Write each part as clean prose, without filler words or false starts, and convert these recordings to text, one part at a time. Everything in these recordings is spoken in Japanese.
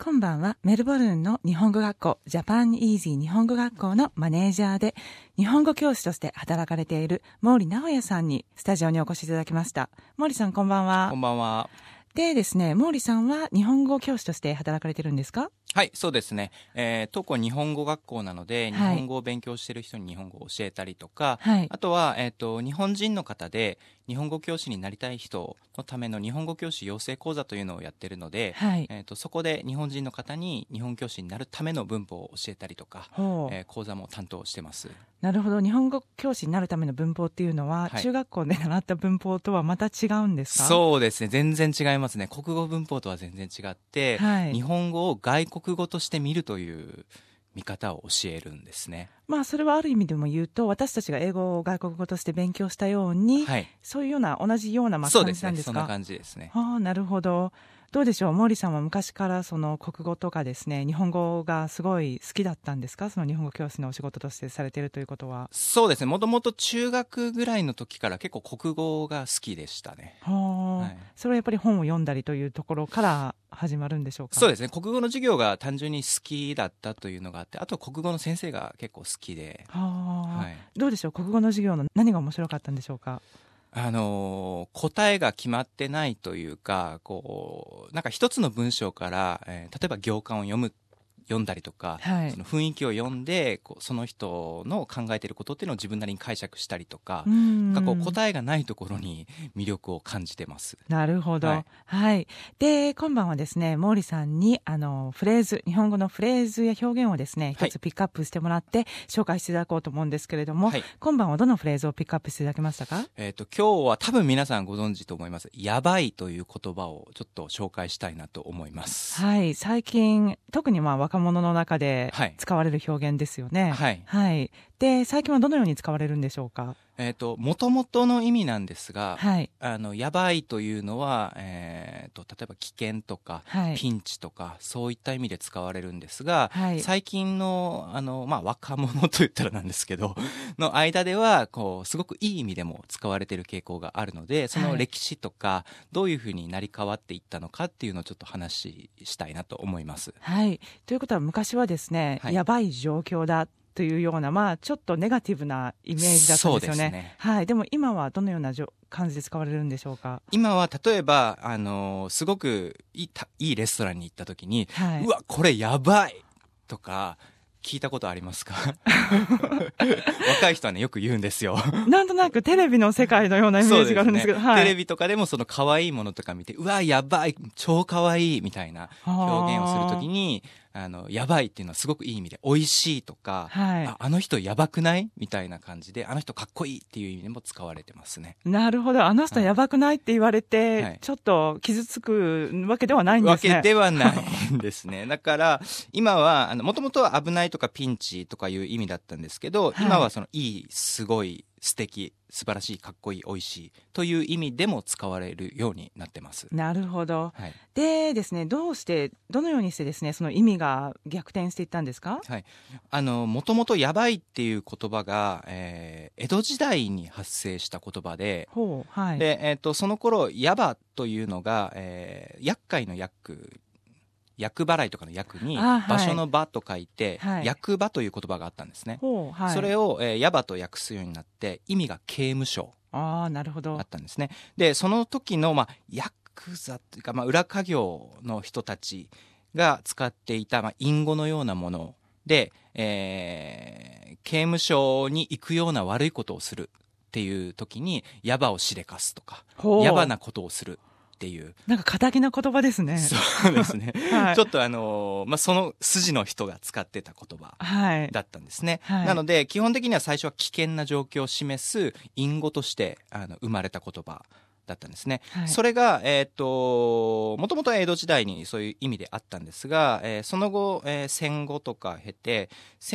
今晩はメルボルンの日本語学校ジャパンイージー日本語学校のマネージャーで日本語教師として働かれている毛利直也さんにスタジオにお越しいただきました。毛利さん、こんばんは。 こんばんは。 でですね、毛利さんは日本語教師として働かれてるんですか？ はい、そうですね。当校日本語学校なので、日本語を勉強している人に日本語を教えたりとか、 はい、 あとは、日本人の方で日本語教師になりたい人のための日本語教師養成講座というのをやっているので、 はい、 そこで日本人の方に日本教師になるための文法を教えたりとか、講座も担当してます。 なるほど。日本語教師になるための文法っていうのは、 はい、 中学校で習った文法とはまた違うんですか？ そうですね、全然違いますね。国語文法とは全然違って、 はい、 日本語を外国語として見るという見方を教えるんですね。 まあそれはある意味でも言うと、私たちが英語を外国語として勉強したように、 はい、 そういうような同じような感じなんですか？ そうですね、そんな感じですね。 ああ、なるほど。どうでしょう、毛利さんは昔からその国語とかですね、日本語がすごい好きだったんですか？その日本語教師のお仕事としてされているということは。 そうですね、もともと中学ぐらいの時から結構国語が好きでしたね。 はあ、 はい、 それはやっぱり本を読んだりというところから始まるんでしょうか？ そうですね、国語の授業が単純に好きだったというのがあって、あと国語の先生が結構好きで。 はあ、 はい、 どうでしょう、国語の授業の何が面白かったんでしょうか？ 答えが決まってないというか、なんか一つの文章から、例えば行間を読んだりとか、 はい、 その雰囲気を読んでその人の考えていることっていうのを自分なりに解釈したりとか、なんか答えがないところに魅力を感じてます。 なるほど、 はい、 はい、で今晩はですね、毛利さんにフレーズ、日本語のフレーズや表現をですね、一つピックアップしてもらって紹介していただこうと思うんですけれども、はい、今晩はどのフレーズをピックアップしていただけましたか？ 今日は多分皆さんご存知と思います、やばいという言葉をちょっと紹介したいなと思います。 はい、最近特に若者の中で使われる表現ですよね。 はい、 はい、で最近はどのように使われるんでしょうか？ もともとの意味なんですが、 はい、 やばいというのは、例えば危険とか、 はい、 ピンチとかそういった意味で使われるんですが、 はい、 最近の、若者といったらなんですけどの間ではすごくいい意味でも使われている傾向があるので、その歴史とかどういうふうになり変わっていったのかっていうのをちょっと話したいなと思います。 はい、ということは昔はですね、 はい、 やばい状況だというような、ちょっとネガティブなイメージだったんですよね。 そうですね。 はい、でも今はどのような感じで使われるんでしょうか？ 今は例えば、すごくいいレストランに行った時に、はい、うわこれやばいとか聞いたことありますか？若い人はねよく言うんですよ。 なんとなくテレビの世界のようなイメージがあるんですけど、 ね、はい、テレビとかでもその可愛いものとか見て、うわやばい超可愛いみたいな表現をするときに、やばいっていうのはすごくいい意味で美味しいとか、はい、あの人やばくないみたいな感じで、あの人かっこいいっていう意味でも使われてますね。 なるほど、あの人やばくないって言われて、はい、ちょっと傷つくわけではないんですね。 わけではないんですね。だから今はもともとは危ないとかピンチとかいう意味だったんですけど、はい、今はそのいい、すごい、素敵、素晴らしい、かっこいい、美味しいという意味でも使われるようになってます。 なるほど、 はい、 でですね、どのようにしてですね、その意味が逆転していったんですか？ はい、もともとやばいっていう言葉が、江戸時代に発生した言葉で、 はい、 でその頃やばというのが、厄介の厄払いとかの厄に場所の場と書いて、はい、役場という言葉があったんですね。はい、それを、やばと訳すようになって意味が刑務所だったんですね。でその時の、ヤクザというか、裏稼業の人たちが使っていた、隠語のようなもので、刑務所に行くような悪いことをするっていう時にやばをしでかすとかやばなことをするっていう、 なんか堅気な言葉ですね。 そうですね、はい、ちょっとその筋の人が使ってた言葉だったんですね。はい、なので基本的には最初は危険な状況を示す隠語として生まれた言葉だったんですね。はい、それが、もともとは江戸時代にそういう意味であったんですが、その後、戦後とか経て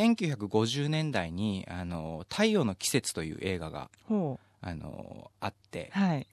1950年代に太陽の季節という映画があって、はい、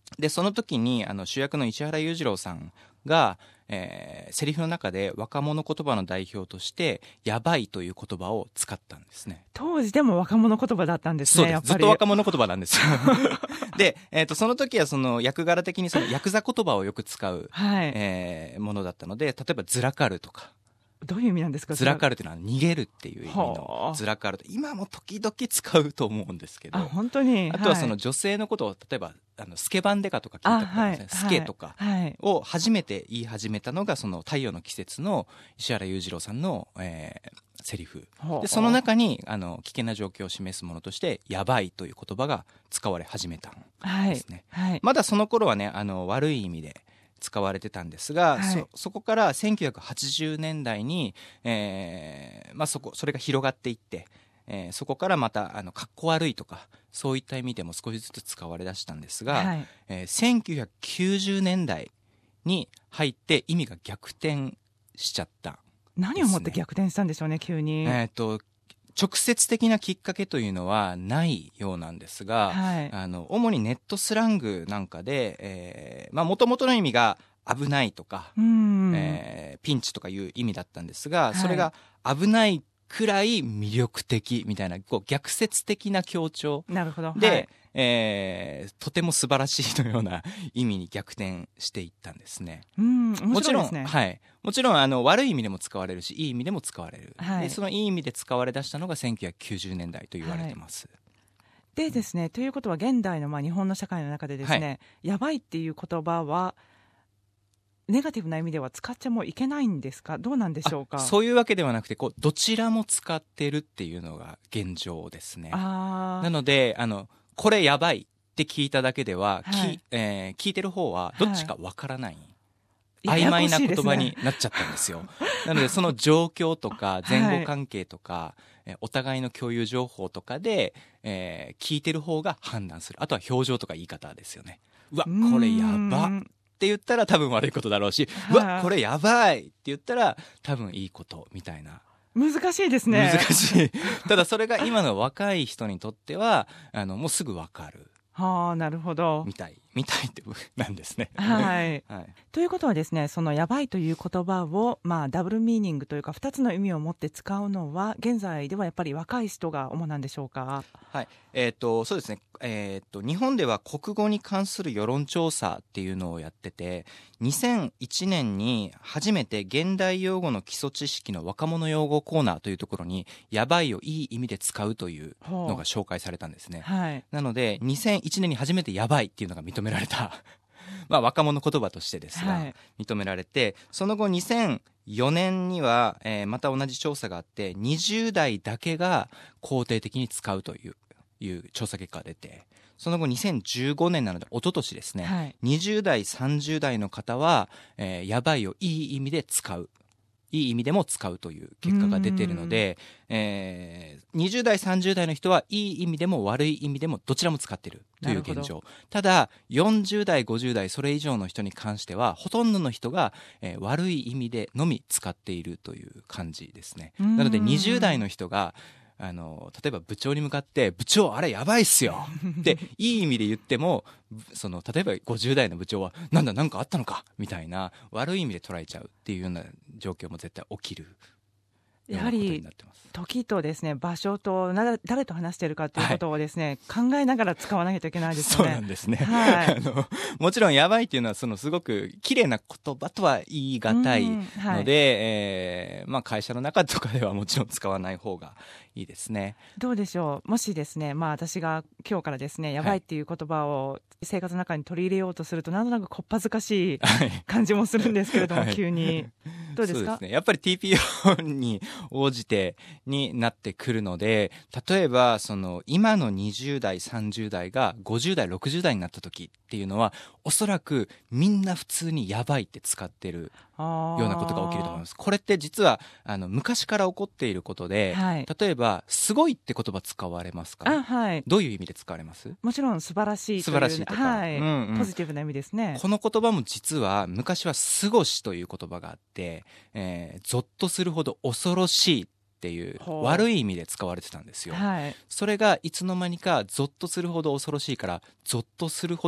でその時に主役の石原裕次郎さんが、セリフの中で若者言葉の代表としてやばいという言葉を使ったんですね。 当時でも若者言葉だったんですね。 そうです、やっぱりずっと若者言葉なんですよで、その時はその役柄的にそのヤクザ言葉をよく使う、ものだったので、例えばずらかるとか。 どういう意味なんですか？ ずらかるっていうのは逃げるっていう意味のずらかる。今も時々使うと思うんですけど、 本当に。 あとはその女性のことを例えばスケバンデカとか聞いたことありますね。スケとかを初めて言い始めたのがその太陽の季節の石原裕次郎さんの、セリフで、その中に危険な状況を示すものとしてやばいという言葉が使われ始めたんですね。まだその頃はね悪い意味で使われてたんですが、そこから1980年代に、それが広がっていって、そこからまたかっこ悪いとかそういった意味でも少しずつ使われだしたんですが、1990年代に入って意味が逆転しちゃった、 何をもって逆転したんでしょうね、急に。 直接的なきっかけというのはないようなんですが、主にネットスラングなんかでもともとの意味が危ないとか、ピンチとかいう意味だったんですが、それが危ないくらい魅力的みたいな逆説的な強調で、とても素晴らしいのような意味に逆転していったんですね。 面白いですね。 もちろん悪い意味でも使われるしいい意味でも使われる、でそのいい意味で使われ出したのが1990年代と言われてます。 でですね、ということは現代の日本の社会の中でですね、やばいっていう言葉はネガティブな意味では使っちゃもういけないんですか？どうなんでしょうか？ そういうわけではなくてどちらも使ってるっていうのが現状ですね。なのでこれやばいって聞いただけでは、聞いてる方はどっちかわからない、曖昧な言葉になっちゃったんですよ。なのでその状況とか前後関係とか、お互いの共有情報とかで、聞いてる方が判断する。あとは表情とか言い方ですよね。うわこれやばって言ったら多分悪いことだろうし、うわこれやばいって言ったら多分いいことみたいな。 難しいですね。 難しい。ただそれが今の若い人にとってはもうすぐ分かる。 なるほど。 みたいってなんですね。 ということはですね、そのやばいという言葉を、ダブルミーニングというか2つの意味を持って使うのは現在ではやっぱり若い人が主なんでしょうか？ そうですね。日本では国語に関する世論調査っていうのをやってて、2001年に初めて現代用語の基礎知識の若者用語コーナーというところにやばいをいい意味で使うというのが紹介されたんですね。なので2001年に初めてやばいっていうのが認められた若者言葉としてですが、認められて、その後2004年には、また同じ調査があって20代だけが肯定的に使うという調査結果が出て、その後2015年なので一昨年ですね、20代30代の方は、やばいをいい意味で使う、いい意味でも使うという結果が出ているので、20代30代の人はいい意味でも悪い意味でもどちらも使っているという現状。ただ40代50代それ以上の人に関してはほとんどの人が、悪い意味でのみ使っているという感じですね。なので20代の人が例えば部長に向かって部長あれやばいっすよっていい意味で言っても、例えば50代の部長はなんかあったのかみたいな悪い意味で捉えちゃうっていうような状況も絶対起きる。 やはり時とですね、場所と誰と話しているかということをですね、考えながら使わなきゃいけないですよね。 そうなんですね。もちろんやばいっていうのはすごく綺麗な言葉とは言い難いので、会社の中とかではもちろん使わない方がいいですね。 どうでしょう。もしですね、私が今日からですね、やばいっていう言葉を生活の中に取り入れようとすると、なんとなくこっぱずかしい感じもするんですけれども、急にどうですか？ そうですね。やっぱり TPO に応じてになってくるので、例えば今の20代30代が50代60代になった時っていうのはおそらくみんな普通にやばいって使ってるようなことが起きると思います。これって実は昔から起こっていることで、例えばすごいって言葉使われますか？どういう意味で使われます？ もちろん素晴らしいという、 素晴らしいとか、 ポジティブな意味ですね。 この言葉も実は昔はすごしという言葉があって、ゾッとするほど恐ろしいっていう悪い意味で使われてたんですよ。それがいつの間にかゾッとするほど恐ろしいからゾッとするほど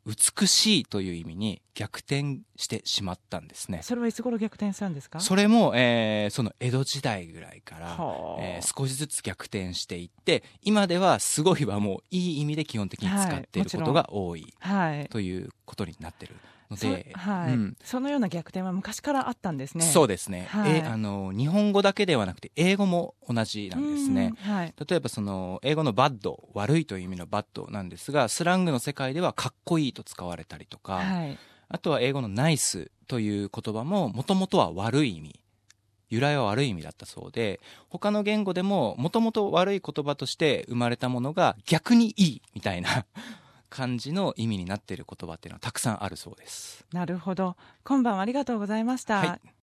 美しいという意味に逆転してしまったんですね。 それはいつ頃逆転したんですか？ それも、その江戸時代ぐらいから、少しずつ逆転していって、今ではすごいはもういい意味で基本的に使っていることが多い、ということになってるので、 そのような逆転は昔からあったんですね。 そうですね、日本語だけではなくて英語も同じなんですね。例えばその英語のバッド、悪いという意味のバッドなんですが、スラングの世界ではかっこいいと使われたりとか、あとは英語のナイスという言葉ももともとは悪い意味、由来は悪い意味だったそうで、他の言語でももともと悪い言葉として生まれたものが逆にいいみたいな感じの意味になっている言葉っていうのはたくさんあるそうです。 なるほど。今晩はありがとうございました。